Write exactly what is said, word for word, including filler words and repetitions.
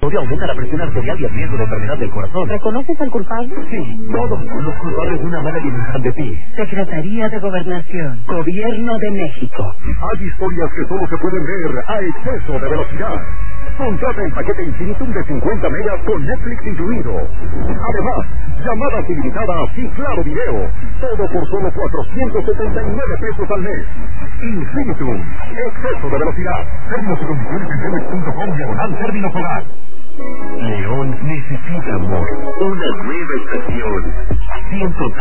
Aumenta la presión arterial y el riesgo de enfermedad del corazón. ¿Reconoces al culpable? Sí, todos son los culpables de una mala alimentación de ti. Secretaría de Gobernación, Gobierno de México. Hay historias que solo se pueden ver a exceso de velocidad. Contrata el paquete Infinitum de cincuenta megas con Netflix incluido. Además, llamadas ilimitadas y claro video. Todo por solo cuatrocientos setenta y nueve pesos al mes. Infinitum, exceso de velocidad. Términos y condiciones en telex punto com diagonal término solar. León necesita amor. Una nueva estación. ciento